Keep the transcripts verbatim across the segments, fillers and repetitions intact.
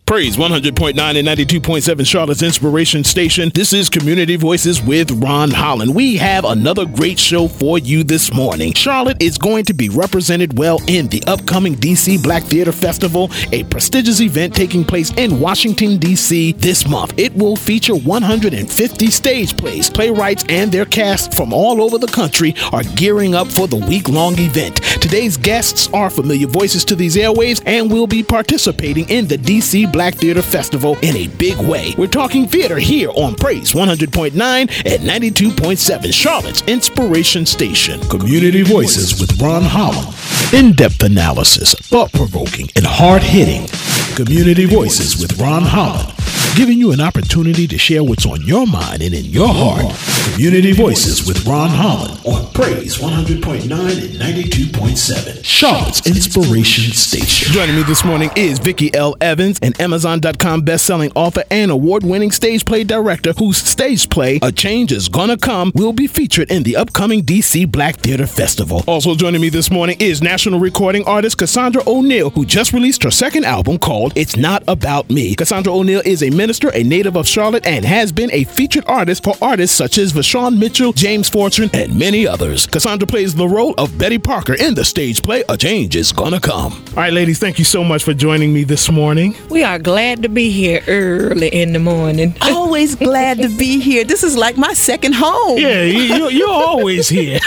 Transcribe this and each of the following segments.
Praise one hundred point nine and ninety-two point seven Charlotte's Inspiration Station. This is Community Voices with Ron Holland. We have another great show for you this morning. Charlotte is going to be represented well in the upcoming D C Black Theater Festival, a prestigious event taking place in Washington, D C this month. It will feature one hundred fifty stage plays. Playwrights and their cast from all over the country are gearing up for the week-long event. Today's guests are familiar voices to these airwaves and will be participating in the D C Black Theater Festival in a big way. We're talking theater here on Praise one hundred point nine and ninety-two point seven Charlotte's Inspiration Station. Community Voices with Ron Holland. In-depth analysis, thought-provoking, and hard-hitting. Community Voices with Ron Holland. Giving you an opportunity to share what's on your mind and in your heart. Community Voices with Ron Holland on Praise one hundred point nine and ninety-two point seven Charlotte's Inspiration Station. Joining me this morning is Vicki L. Evans, an Amazon dot com best-selling author and award-winning stage play director whose stage play, A Change Is Gonna Come, will be featured in the upcoming D C Black Theater Festival. Also joining me this morning is national recording artist Cassandra O'Neal, who just released her second album called It's Not About Me. Cassandra O'Neal is a minister, a native of Charlotte, and has been a featured artist for artists such as Vashawn Mitchell, James Fortune, and many others. Cassandra plays the role of Betty Parker in the stage play A Change Is Gonna Come. All right, ladies, thank you so much for joining me this morning. We are glad to be here early in the morning. Always glad to be here. This is like my second home. Yeah, you, you're always here,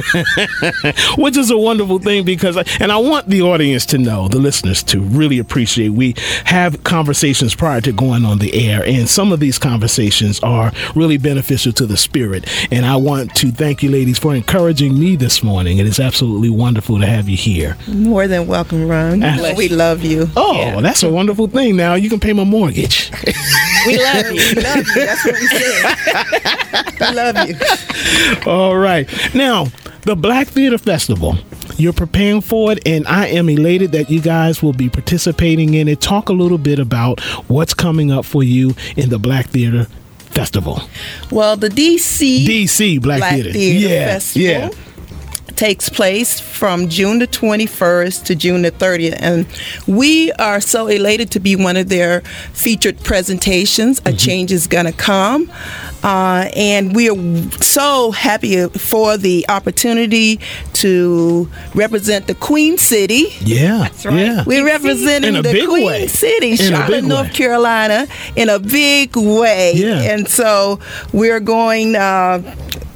which is a wonderful thing because, and I want the audience to know, the listeners to really appreciate, we have conversations prior to going on the air, and some of these conversations are really beneficial to the spirit. And I want to thank you, ladies, for encouraging me this morning. It is absolutely wonderful to have you here. More than welcome, Ron. Uh, we love you. Oh, Yeah. that's a wonderful thing. Now you can pay my mortgage. We love you. We love you. That's what we said. We love you. All right. Now, the Black Theater Festival. You're preparing for it, and I am elated that you guys will be participating in it. Talk a little bit about what's coming up for you in the Black Theater Festival. Well, the D C D C Black, Black Theater, Theater yeah, Festival yeah. takes place from June the twenty-first to June the thirtieth, and we are so elated to be one of their featured presentations. Mm-hmm. A Change Is Gonna Come, uh, and we are so happy for the opportunity to represent the Queen City. Yeah, That's right. Yeah. We're representing In a the big Queen way. City, In a Charlotte, big North way. Carolina, in a big way. Yeah. And so we're going uh,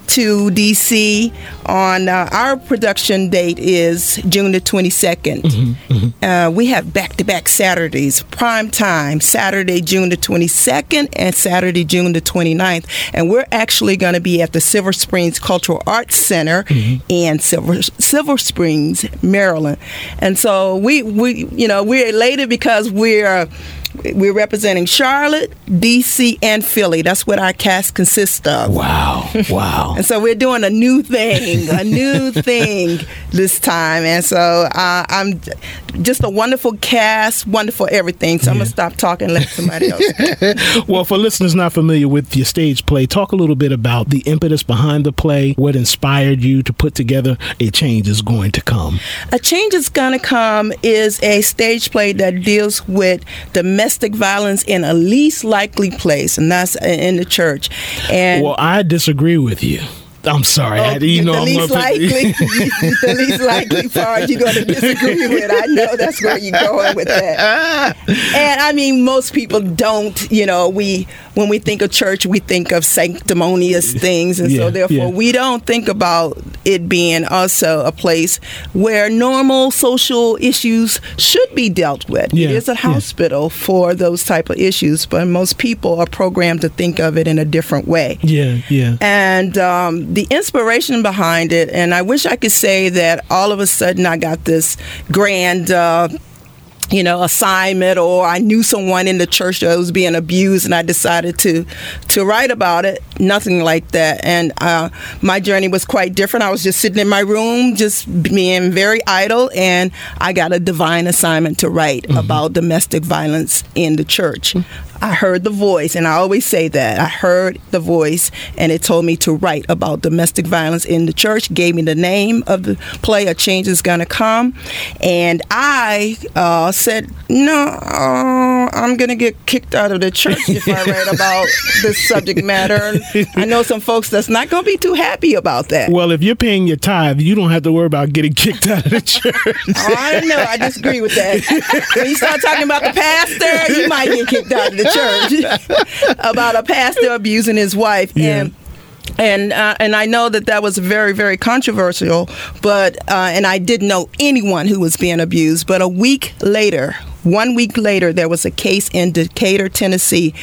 to D C on uh, our production date is June the twenty-second. Mm-hmm, mm-hmm. Uh, we have back-to-back Saturdays, prime time, Saturday, June the twenty-second and Saturday, June the twenty-ninth. And we're actually going to be at the Silver Springs Cultural Arts Center Mm-hmm. in Silver, Silver Springs, Maryland. And so we, we, you know, we're elated because we're We're representing Charlotte, D C, and Philly. That's what our cast consists of. Wow, wow. And so we're doing a new thing, a new thing this time. And so uh, I'm just a wonderful cast, wonderful everything. So I'm going to stop talking and let somebody else. Well, for listeners not familiar with your stage play, talk a little bit about the impetus behind the play, what inspired you to put together A Change Is Going to Come. A Change Is Gonna Come is a stage play that deals with domestic violence in a least likely place, and that's in the church. And Well, I disagree with you. I'm sorry. Oh, I, you know, the I'm least gonna put- likely, the least likely part you're going to disagree with. I know that's where you're going with that. And I mean, most people don't. You know, we when we think of church, we think of sanctimonious things, and Yeah, so therefore yeah. we don't think about it being also a place where normal social issues should be dealt with. Yeah, It is a yeah. hospital for those type of issues, but most people are programmed to think of it in a different way. Yeah, yeah. And um, the inspiration behind it, and I wish I could say that all of a sudden I got this grand, uh, you know, assignment, or I knew someone in the church that was being abused, and I decided to to write about it. Nothing like that. And uh, my journey was quite different. I was just sitting in my room, just being very idle, and I got a divine assignment to write mm-hmm. about domestic violence in the church. I heard the voice, and I always say that. I heard the voice, and it told me to write about domestic violence in the church, gave me the name of the play, A Change Is Gonna Come, and I uh, said, no, uh, I'm going to get kicked out of the church if I write about this subject matter. I know some folks that's not going to be too happy about that. Well, if you're paying your tithe, you don't have to worry about getting kicked out of the church. Oh, I don't know. I disagree with that. When you start talking about the pastor, you might get kicked out of the church. About a pastor abusing his wife. Yeah. And And uh, and I know that that was very, very controversial, but uh, and I didn't know anyone who was being abused. But a week later, one week later, there was a case in Decatur, Tennessee,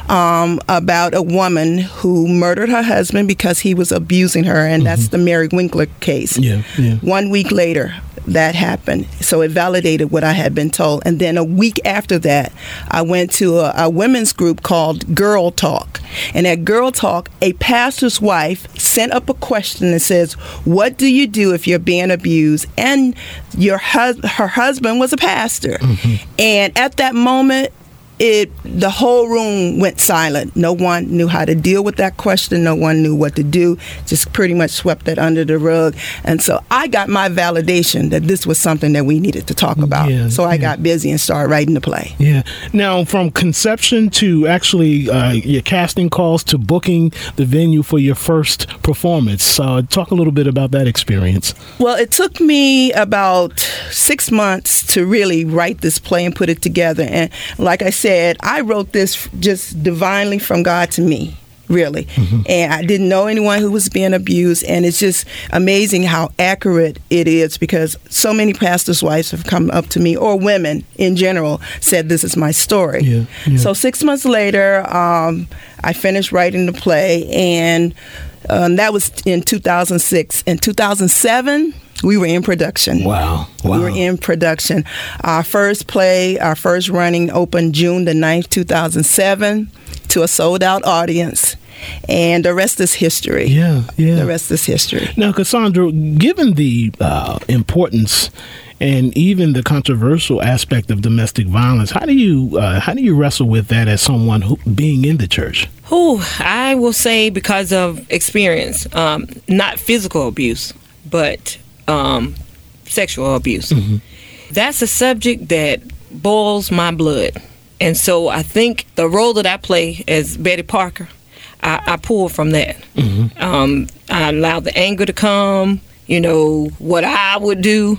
um, about a woman who murdered her husband because he was abusing her, and mm-hmm. that's the Mary Winkler case. Yeah, yeah. One week later, that happened. So it validated what I had been told. And then a week after that, I went to a, a women's group called Girl Talk. And at Girl Talk, a pastor's wife sent up a question that says, what do you do if you're being abused? And your hus- her husband was a pastor. Mm-hmm. And at that moment, It the whole room went silent. No one knew how to deal with that question. No one knew what to do. Just pretty much swept that under the rug. And so I got my validation that this was something that we needed to talk about. Yeah, so I yeah. got busy and started writing the play. Yeah. Now, from conception to actually uh, your casting calls to booking the venue for your first performance, uh, talk a little bit about that experience. Well, it took me about six months to really write this play and put it together. And like I said, I wrote this just divinely from God to me, really. Mm-hmm. And I didn't know anyone who was being abused. And it's just amazing how accurate it is, because so many pastors' wives have come up to me, or women in general, said this is my story. Yeah, yeah. So six months later, um, I finished writing the play, and um, that was in two thousand six. In two thousand seven, we were in production. Wow. wow. We were in production. Our first play, our first running opened June the ninth, two thousand seven, to a sold-out audience. And the rest is history. Yeah, yeah. The rest is history. Now, Cassandra, given the uh, importance and even the controversial aspect of domestic violence, how do you uh, how do you wrestle with that as someone who, being in the church? Oh, I will say because of experience, um, not physical abuse, but um, sexual abuse. Mm-hmm. That's a subject that boils my blood. And so I think the role that I play as Betty Parker, I, I pull from that. Mm-hmm. Um, I allow the anger to come, you know, what I would do.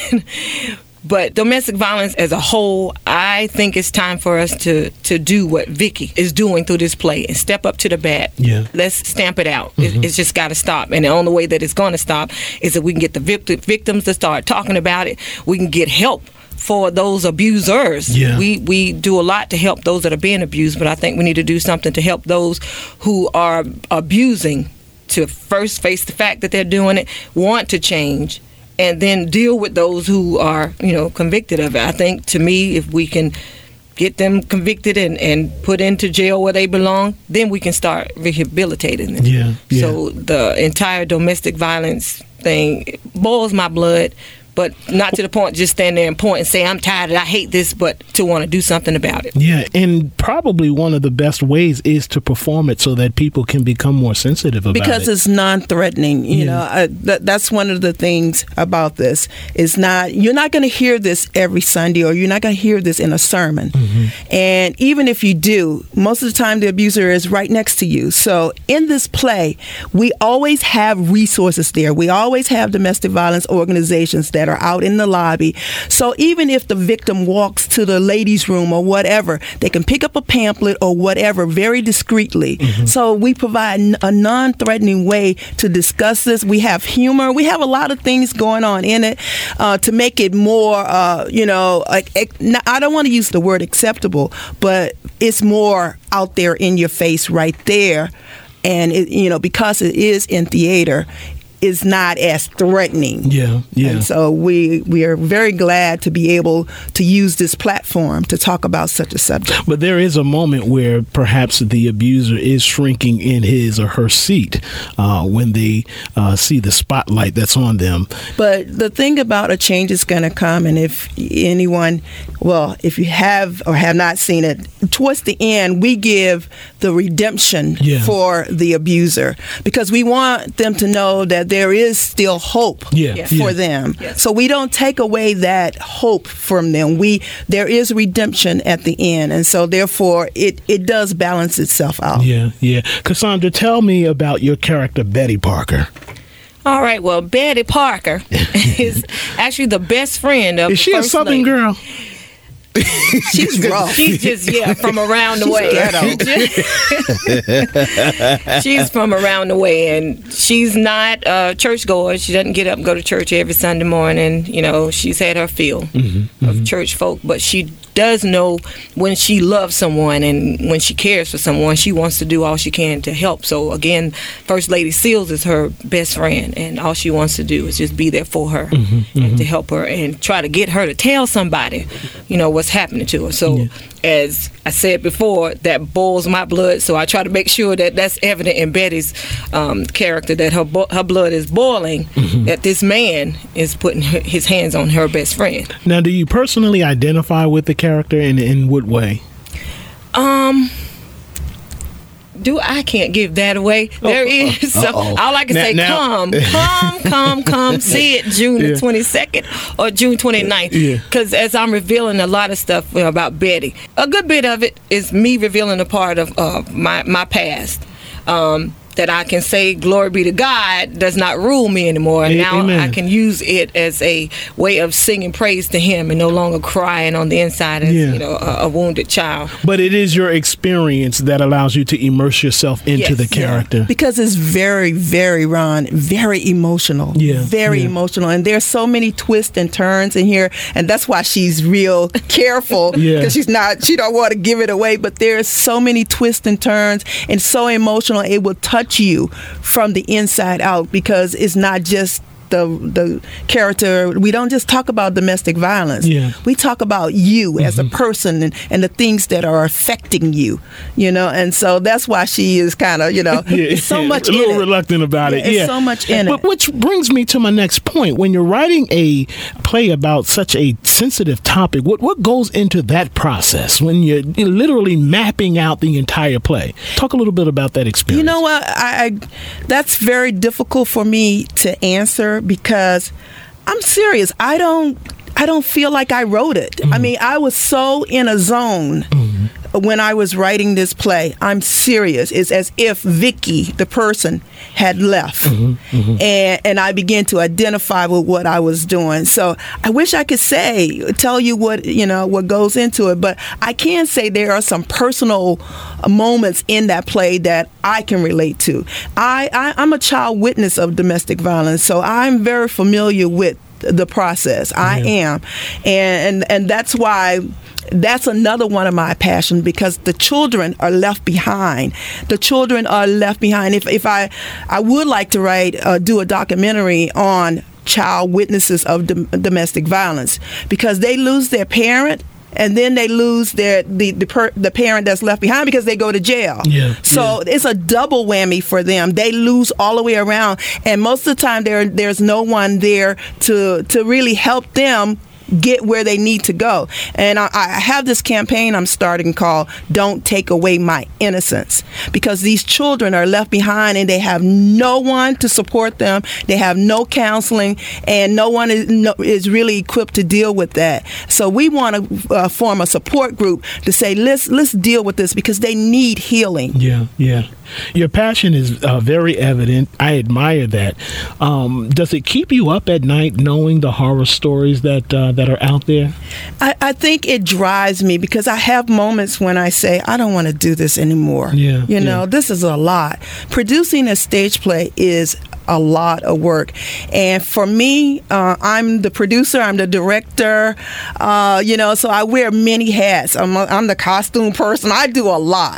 But domestic violence as a whole, I think it's time for us to, to do what Vicky is doing through this play and step up to the bat. Yeah. Let's stamp it out. Mm-hmm. It, it's just got to stop. And the only way that it's going to stop is that we can get the vict- victims to start talking about it. We can get help for those abusers. Yeah. We we do a lot to help those that are being abused, but I think we need to do something to help those who are abusing to first face the fact that they're doing it, want to change, and then deal with those who are, you know, convicted of it. I think, to me, if we can get them convicted and, and put into jail where they belong, then we can start rehabilitating them. Yeah, yeah. So the entire domestic violence thing boils my blood, but not to the point just stand there and point and say, I'm tired, I hate this, but to want to do something about it. Yeah, and probably one of the best ways is to perform it so that people can become more sensitive about because it. Because it's non-threatening. You yeah. know, I, th- that's one of the things about this. It's not, you're not going to hear this every Sunday, or you're not going to hear this in a sermon. Mm-hmm. And even if you do, most of the time the abuser is right next to you. So in this play, we always have resources there. We always have domestic violence organizations that are out in the lobby. So even if the victim walks to the ladies' room or whatever, they can pick up a pamphlet or whatever very discreetly. Mm-hmm. So we provide a non-threatening way to discuss this. We have humor. We have a lot of things going on in it uh, to make it more, uh, you know, like, I don't want to use the word acceptable, but it's more out there in your face right there. And, it, you know, because it is in theater, is not as threatening. Yeah, yeah. And so we we are very glad to be able to use this platform to talk about such a subject. But there is a moment where perhaps the abuser is shrinking in his or her seat uh, when they uh, see the spotlight that's on them. But the thing about a change is going to come, and if anyone, well, if you have or have not seen it, towards the end, we give the redemption yeah. for the abuser, because we want them to know that there is still hope yeah. Yes. for yeah. them. Yes. So we don't take away that hope from them. We there is redemption at the end, and so therefore it, it does balance itself out. Yeah, yeah. Cassandra, tell me about your character, Betty Parker. All right. Well, Betty Parker is actually the best friend of Is the she a First Southern Lady. girl? She's rough. She's just, yeah, from around the way. She's from around the way, and she's not a churchgoer. She doesn't get up and go to church every Sunday morning. You know, she's had her fill Mm-hmm, of mm-hmm. church folk, but she does know when she loves someone and when she cares for someone, she wants to do all she can to help. So again, First Lady Seals is her best friend, and all she wants to do is just be there for her Mm-hmm, and mm-hmm. to help her and try to get her to tell somebody, you know, what's happening to her. So Yeah. as I said before, that boils my blood, so I try to make sure that that's evident in Betty's um, character, that her bo- her blood is boiling, Mm-hmm. that this man is putting her, his hands on her best friend. Now, do you personally identify with the character, and in what way? Um, do I can't give that away. There is some, uh-oh. all I can Now- say, now- come, come, come, come, see it June Yeah. the twenty-second or June twenty-ninth. Yeah. Because as I'm revealing a lot of stuff you know, about Betty, a good bit of it is me revealing a part of uh, my my past. Um, that I can say, glory be to God, does not rule me anymore. And A- now amen. I can use it as a way of singing praise to Him and no longer crying on the inside as Yeah. you know a, a wounded child. But it is your experience that allows you to immerse yourself into Yes. the character. Because it's very, very, Ron, very emotional. Yeah, Very yeah. emotional. And there's so many twists and turns in here. And that's why she's real careful. Because Yeah. she's not, she don't want to give it away. But there's so many twists and turns and so emotional. It will touch you from the inside out, because it's not just the the character. We don't just talk about domestic violence. Yeah. We talk about you as Mm-hmm. a person and, and the things that are affecting you, you know, and so that's why she is kind of, you know, Yeah, it's so much a little in it. reluctant about Yeah, it. it's yeah, so much in but it. which brings me to my next point. When you're writing a play about such a sensitive topic, what what goes into that process when you're, you're literally mapping out the entire play? Talk a little bit about that experience. You know what? I, I that's very difficult for me to answer, because I'm serious. I don't I don't feel like I wrote it. Mm-hmm. I mean, I was so in a zone mm-hmm. when I was writing this play. I'm serious. It's as if Vicky, the person, had left, Mm-hmm. Mm-hmm. and and I began to identify with what I was doing. So I wish I could say, tell you what you know what goes into it, but I can say there are some personal moments in that play that I can relate to. I, I I'm a child witness of domestic violence, so I'm very familiar with the process. I Yeah. am, and, and and that's why. That's another one of my passions, because the children are left behind. The children are left behind. If if I, I would like to write, uh, do a documentary on child witnesses of dom- domestic violence, because they lose their parent. And then they lose their the the, per, the parent that's left behind, because they go to jail. Yeah, so yeah. it's a double whammy for them. They lose all the way around, and most of the time there there's no one there to to really help them get where they need to go. And I, I have this campaign I'm starting called Don't Take Away My Innocence, because these children are left behind and they have no one to support them. They have no counseling, and no one is, no, is really equipped to deal with that. So we want to uh, form a support group to say, let's let's deal with this, because they need healing. Yeah, yeah. Your passion is uh, very evident. I admire that. Um, does it keep you up at night knowing the horror stories that uh, that are out there? I, I think it drives me, because I have moments when I say, I don't want to do this anymore. Yeah, you know, yeah. this is a lot. Producing a stage play is a lot of work, and for me, uh, I'm the producer, I'm the director, uh, you know, so I wear many hats. I'm, a, I'm the costume person. I do a lot. Mm-hmm.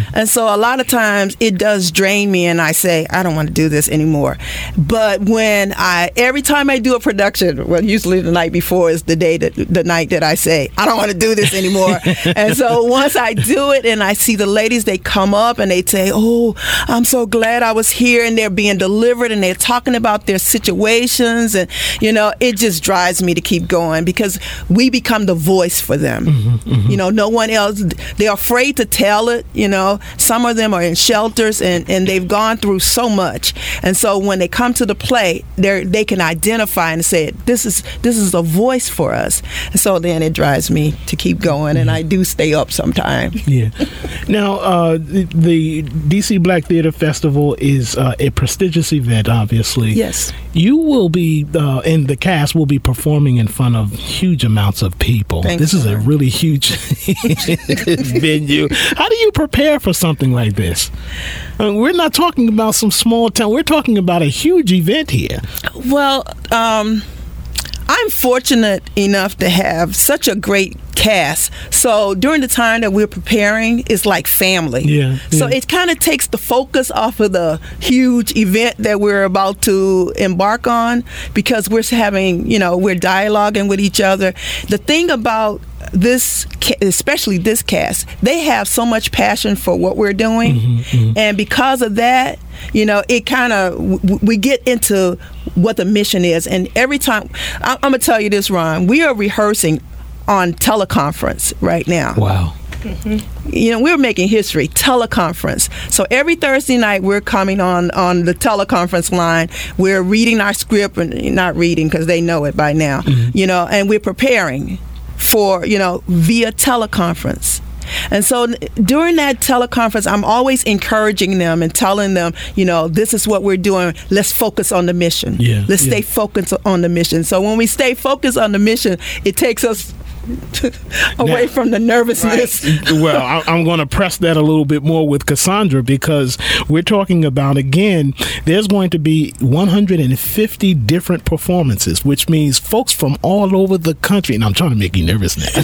And so a lot of times it does drain me, and I say, I don't want to do this anymore. But when I, every time I do a production, well, usually the night before is the day that, the night that I say, I don't want to do this anymore. And so once I do it and I see the ladies, they come up and they say, oh, I'm so glad I was here, and they're being delivered and they're talking about their situations, and you know, it just drives me to keep going, because we become the voice for them. Mm-hmm, mm-hmm. You know, no one else, they're afraid to tell it. You know, some of them are in shelters, and, and they've gone through so much, and so when they come to the play, they they can identify and say, this is this is a voice for us. And so then it drives me to keep going, and I do stay up sometimes. Yeah. Now, uh, the, the D C Black Theater Festival is uh, a prestigious event, obviously. Yes. You will be, uh, and the cast will be performing in front of huge amounts of people. Thanks, this is Lord. a really huge venue. How do you prepare for something like this? I mean, we're not talking about some small town. We're talking about a huge event here. Well, um, I'm fortunate enough to have such a great cast. So during the time that we're preparing, it's like family. Yeah. So yeah. it kind of takes the focus off of the huge event that we're about to embark on, because we're having, you know, we're dialoguing with each other. The thing about this, especially this cast, they have so much passion for what we're doing. Mm-hmm, mm-hmm. And because of that, you know, it kind of, we get into what the mission is. And every time, I'm going to tell you this, Ron, we are rehearsing on teleconference right now. Wow. Mm-hmm. You know, we're making history, teleconference. So every Thursday night we're coming on on the teleconference line. We're reading our script, and not reading because they know it by now, mm-hmm. you know, and we're preparing for, you know, via teleconference. And so during that teleconference, I'm always encouraging them and telling them, you know, this is what we're doing. Let's focus on the mission. Yeah, Let's yeah. stay focused on the mission. So when we stay focused on the mission, it takes us away now, from the nervousness. Right. Well, I, I'm going to press that a little bit more with Cassandra, because we're talking about, again, there's going to be one hundred fifty different performances, which means folks from all over the country, and I'm trying to make you nervous now.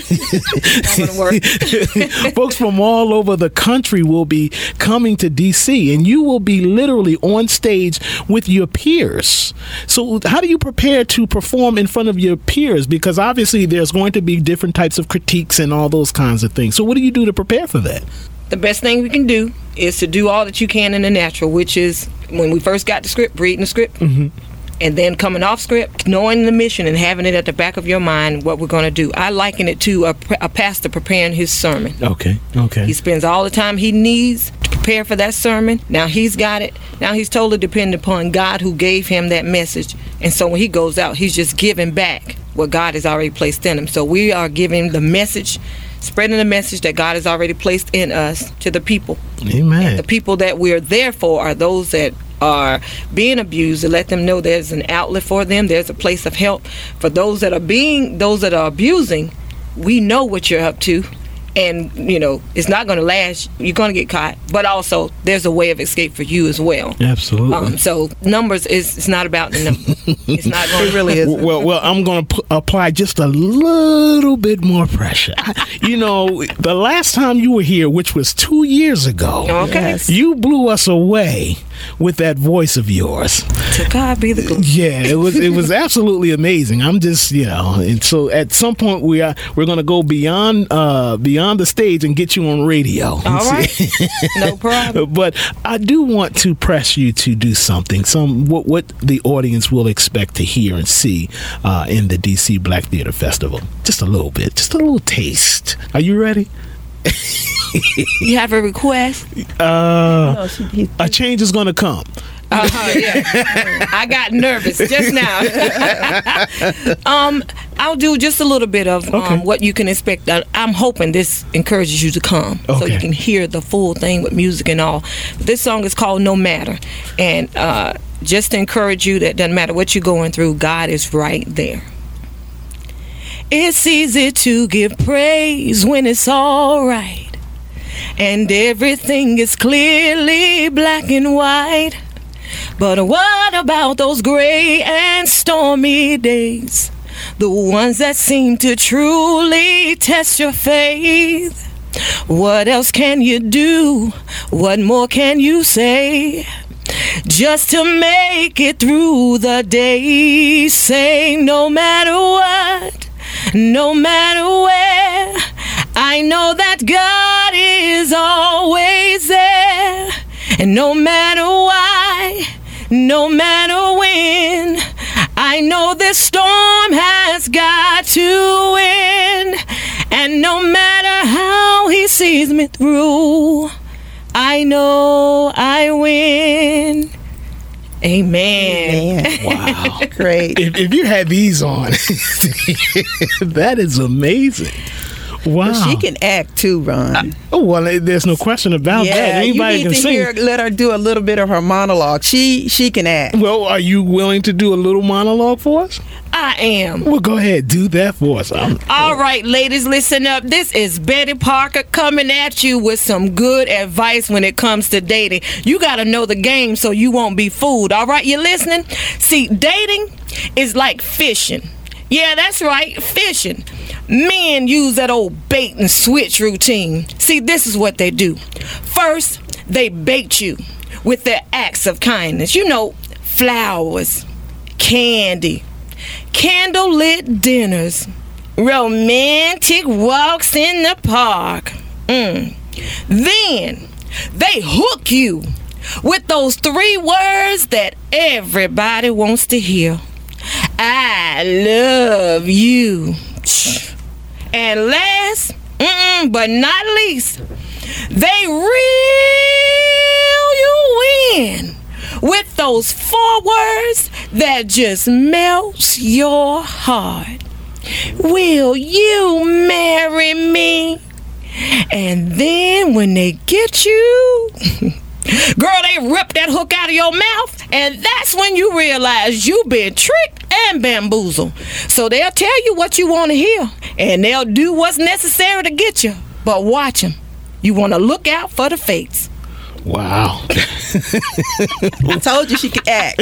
Folks from all over the country will be coming to D C, and you will be literally on stage with your peers. So how do you prepare to perform in front of your peers? Because obviously there's going to be different different types of critiques and all those kinds of things. So what do you do to prepare for that? The best thing we can do is to do all that you can in the natural, which is when we first got the script, reading the script, mm-hmm. and then coming off script, knowing the mission and having it at the back of your mind, what we're going to do. I liken it to a, a pastor preparing his sermon. Okay, okay. He spends all the time he needs to prepare for that sermon. Now he's got it. Now he's totally dependent upon God, who gave him that message. And so when he goes out, he's just giving back what God has already placed in him. So we are giving the message, spreading the message that God has already placed in us to the people. Amen. And the people that we're there for are those that are being abused, to let them know there's an outlet for them, there's a place of help. For those that are being, those that are abusing, we know what you're up to. And, you know, it's not going to last. You're going to get caught. But also, there's a way of escape for you as well. Absolutely. Um, so numbers, is it's not about the numbers. It's not going to really is. Well, well, I'm going to p- apply just a little bit more pressure. You know, the last time you were here, which was two years ago, okay, yes. you blew us away with that voice of yours. To God be the glory. Yeah, it was it was absolutely amazing. I'm just, you know, and so at some point we are we're going to go beyond uh, beyond the stage and get you on radio. All right, no problem. But I do want to press you to do something, some what what the audience will expect to hear and see uh, in the D C Black Theater Festival. Just a little bit, just a little taste. Are you ready? You have a request? Uh, No, she- he- a change is going to come. Uh-huh, yeah. I got nervous just now. um, I'll do just a little bit of um, Okay. what you can expect. I- I'm hoping this encourages you to come, so Okay. you can hear the full thing with music and all. This song is called No Matter, and uh, just to encourage you that doesn't matter what you're going through, God is right there. It's easy to give praise when it's all right, and everything is clearly black and white. But what about those gray and stormy days? The ones that seem to truly test your faith. What else can you do? What more can you say? Just to make it through the day. Say no matter what, no matter where, I know that God is always there. And no matter why, no matter when, I know this storm has got to end. And no matter how he sees me through, I know I win. Amen. Amen. Wow. Great. If, if you had these on, that is amazing. Wow. Well, she can act too, Ron. I, oh, well, there's no question about yeah, that. Anybody you need can to sing. Hear, let her do a little bit of her monologue. She she can act. Well, are you willing to do a little monologue for us? I am. Well, go ahead. Do that for us. I'm, All right, ladies, listen up. This is Betty Parker coming at you with some good advice when it comes to dating. You got to know the game so you won't be fooled. All right, you listening? See, dating is like fishing. Yeah, that's right, fishing. Men use that old bait and switch routine. See, this is what they do. First, they bait you with their acts of kindness. You know, flowers, candy, candlelit dinners, romantic walks in the park. Mm. Then they hook you with those three words that everybody wants to hear. I love you. And last, mm-mm, but not least, they reel you in with those four words that just melts your heart. Will you marry me? And then when they get you, girl, they rip that hook out of your mouth, and that's when you realize you've been tricked and bamboozled. So they'll tell you what you want to hear, and they'll do what's necessary to get you. But watch them. You want to look out for the fakes. Wow. I told you she could act.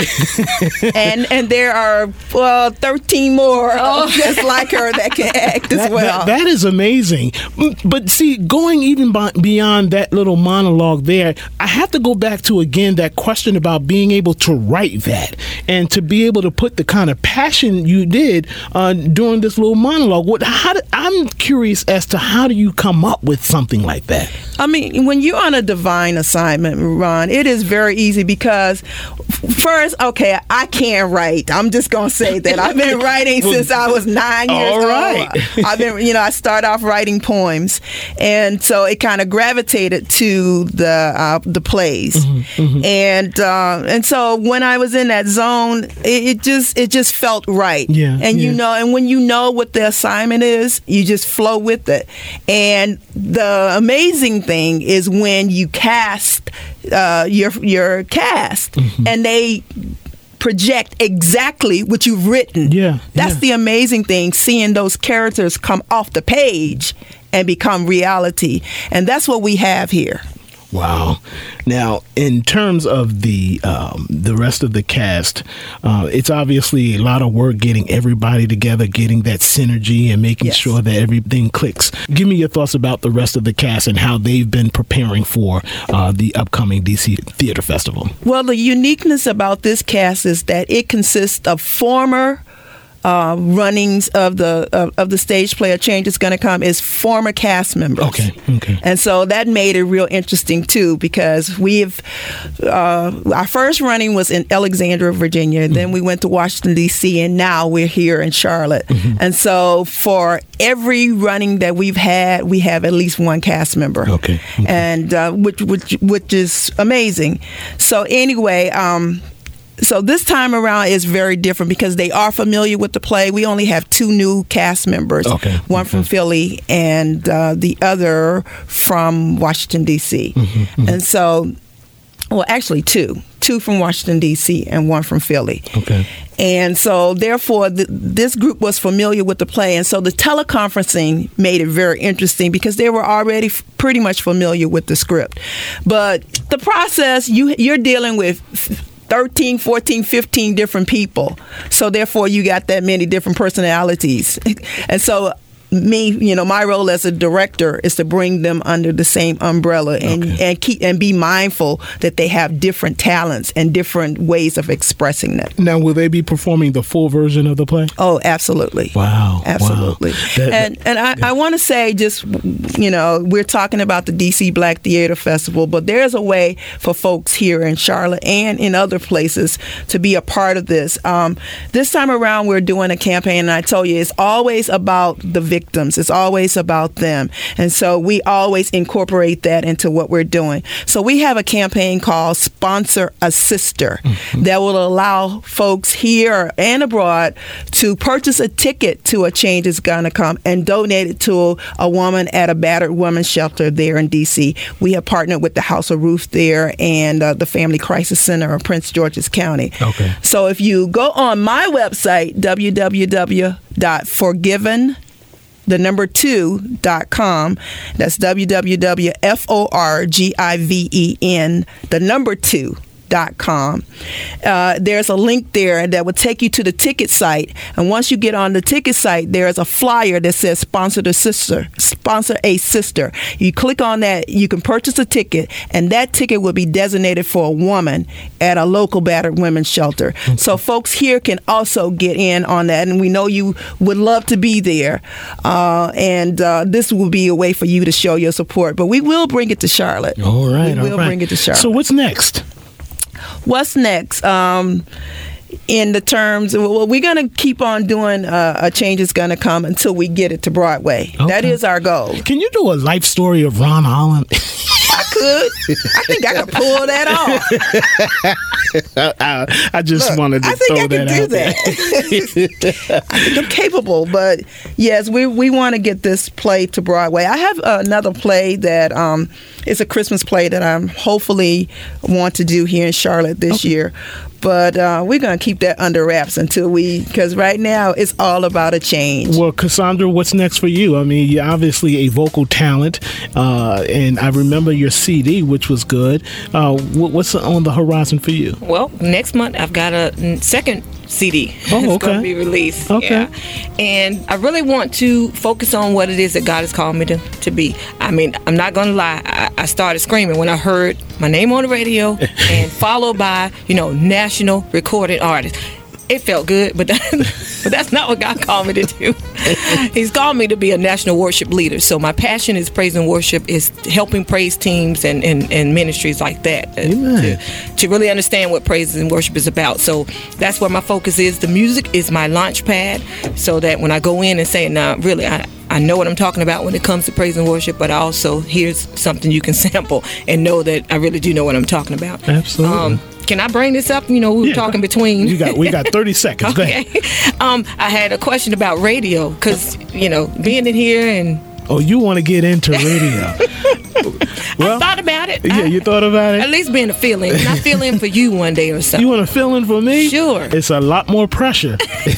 and and there are well thirteen more Oh. just like her that can act as That, well. that, that is amazing. But see, going even by, beyond that little monologue there, I have to go back to, again, that question about being able to write that and to be able to put the kind of passion you did uh, during this little monologue. What? How? Do, I'm curious as to how do you come up with something like that? I mean, when you're on a divine assignment, Ron, it is very easy because first, okay, I can't write. I'm just going to say that. I've been writing since I was nine years All old. right. I've been, you know, I started off writing poems. And so it kind of gravitated to the uh, the plays. Mm-hmm, mm-hmm. And uh, and so when I was in that zone, it, it just it just felt right. Yeah, and yeah. you know, and when you know what the assignment is, you just flow with it. And the amazing thing is when you cast uh, your your cast, mm-hmm. and they project exactly what you've written. Yeah, that's yeah. the amazing thing, seeing those characters come off the page and become reality. And that's what we have here. Wow. Now, in terms of the um, the rest of the cast, uh, it's obviously a lot of work getting everybody together, getting that synergy and making yes. sure that everything clicks. Give me your thoughts about the rest of the cast and how they've been preparing for uh, the upcoming D C Theater Festival. Well, the uniqueness about this cast is that it consists of former Uh, runnings of the of, of the stage play. A Change Is Gonna Come is former cast members. Okay, okay. And so that made it real interesting too, because we've uh, our first running was in Alexandria, Virginia. Mm-hmm. Then we went to Washington D C, and now we're here in Charlotte. Mm-hmm. And so for every running that we've had, we have at least one cast member. Okay, okay. And uh, which which which is amazing. So anyway. Um, So this time around is very different because they are familiar with the play. We only have two new cast members, okay, one okay. from Philly and uh, the other from Washington, D C. Mm-hmm, mm-hmm. And so, well, actually two. Two from Washington, D C and one from Philly. Okay. And so, therefore, th- this group was familiar with the play. And so the teleconferencing made it very interesting because they were already f- pretty much familiar with the script. But the process, you, you're dealing with F- thirteen, fourteen, fifteen different people. So therefore you got that many different personalities. And so me, you know, my role as a director is to bring them under the same umbrella and, Okay. and keep and be mindful that they have different talents and different ways of expressing them. Now, will they be performing the full version of the play? Oh, absolutely. Wow. Absolutely. Wow. That- and and I, I want to say just, you know, we're talking about the D C Black Theater Festival, but there's a way for folks here in Charlotte and in other places to be a part of this. Um, this time around, we're doing a campaign, and I told you, it's always about the victims. It's always about them. And so we always incorporate that into what we're doing. So we have a campaign called Sponsor a Sister mm-hmm. that will allow folks here and abroad to purchase a ticket to A Change Is Gonna Come and donate it to a woman at a battered women's shelter there in D C. We have partnered with the House of Ruth there and uh, the Family Crisis Center of Prince George's County. Okay. So if you go on my website, w w w dot forgiven the number two dot com. That's w w w dot f o r g i v e n the number two dot com. Uh, there's a link there that will take you to the ticket site, and once you get on the ticket site, there's a flyer that says sponsor the sister sponsor a sister. You click on that, you can purchase a ticket, and that ticket will be designated for a woman at a local battered women's shelter. Okay. So folks here can also get in on that, and we know you would love to be there, uh, and uh, this will be a way for you to show your support, but we will bring it to Charlotte. All right. We will all right. bring it to Charlotte. So what's next? What's next? Um, in the terms, well, we're going to keep on doing uh, A Change Is Gonna Come until we get it to Broadway. Okay. That is our goal. Can you do a life story of Ron Holland? I could. I think I could pull that off. I, I, I just Look, wanted to I think throw I that can do out that. I think I'm capable, but yes, we we want to get this play to Broadway. I have another play that um, is a Christmas play that I'm hopefully want to do here in Charlotte this Okay. year. But uh, we're going to keep that under wraps until we, because right now it's all about a change. Well, Cassandra, what's next for you? I mean, you're obviously a vocal talent, uh, and I remember your C D, which was good. Uh, what, what's on the horizon for you? Well, next month I've got a second C D. Oh, it's okay. going to be released. Okay. Yeah. And I really want to focus on what it is that God has called me to, to be. I mean, I'm not going to lie. I, I started screaming when I heard my name on the radio and followed by, you know, national recorded artist. It felt good, but that, but that's not what God called me to do. He's called me to be a national worship leader. So my passion is praise and worship, is helping praise teams and, and, and ministries like that to, to really understand what praise and worship is about. So that's where my focus is. The music is my launch pad, so that when I go in and say, now, really, I, I know what I'm talking about when it comes to praise and worship, but also here's something you can sample and know that I really do know what I'm talking about. Absolutely. Um, Can I bring this up? You know, we were yeah, talking between. You got, we got thirty seconds. Okay. Go ahead. Um, I had a question about radio because, you know, being in here and. Oh, you want to get into radio? Well, I thought about it. Yeah, I, you thought about it? At least being a fill-in. Can I fill in for you one day or something? You want to fill in for me? Sure. It's a lot more pressure.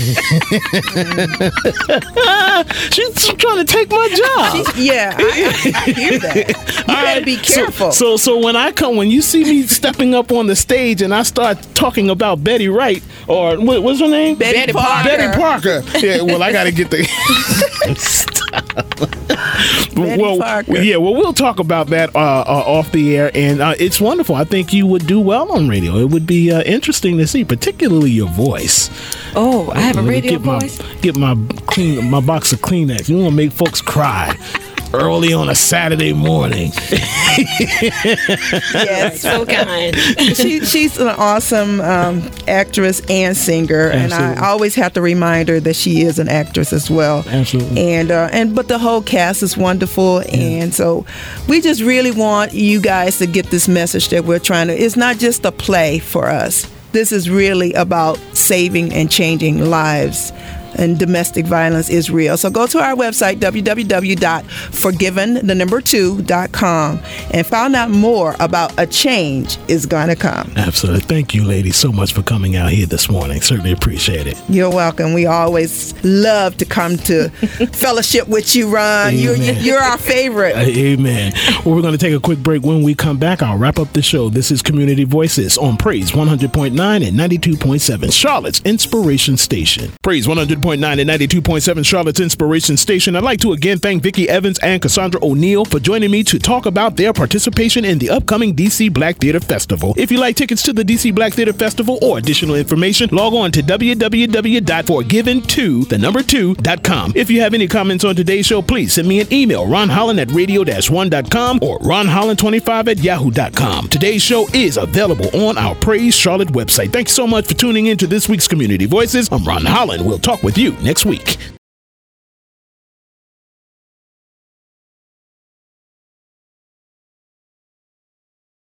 She's trying to take my job. She's, yeah, I, I, I hear that. You All better right, be so- careful. So, so, when I come, when you see me stepping up on the stage and I start talking about Betty Wright, or what, what's her name? Betty, Betty Parker. Betty Parker. Yeah, well, I got to get the. Betty well, Parker. yeah, well, we'll talk about that uh, uh, off the air, and uh, it's wonderful. I think you would do well on radio. It would be uh, interesting to see, particularly your voice. Oh, I have a Let me radio get my, voice? Get my clean, my box of Kleenex. You want to make folks cry early on a Saturday morning. Yes. So kind. she, she's an awesome um, actress and singer, and Absolutely. I always have to remind her that she is an actress as well. Absolutely. And uh, and but the whole cast is wonderful, and so we just really want you guys to get this message that we're trying to. It's not just a play for us. This is really about saving and changing lives. And domestic violence is real. So go to our website, w w w dot forgiven the number two dot com, and find out more about A Change Is Gonna Come. Absolutely. Thank you, ladies, so much for coming out here this morning. Certainly appreciate it. You're welcome. We always love to come to fellowship with you, Ron. You're, Amen. you're our favorite. Uh, amen. Well, we're going to take a quick break. When we come back, I'll wrap up the show. This is Community Voices on Praise one hundred point nine and ninety-two point seven, Charlotte's Inspiration Station. Praise one hundred point nine and ninety-two point seven Charlotte's Inspiration Station. I'd like to again thank Vicki Evans and Cassandra O'Neill for joining me to talk about their participation in the upcoming D C Black Theater Festival. If you'd like tickets to the D C Black Theater Festival or additional information, log on to w w w dot forgiven two the number two dot com. If you have any comments on today's show, please send me an email, ron holland at radio dash one dot com or ron holland twenty-five at yahoo dot com. Today's show is available on our Praise Charlotte website. Thanks so much for tuning in to this week's Community Voices. I'm Ron Holland. We'll talk with you next week.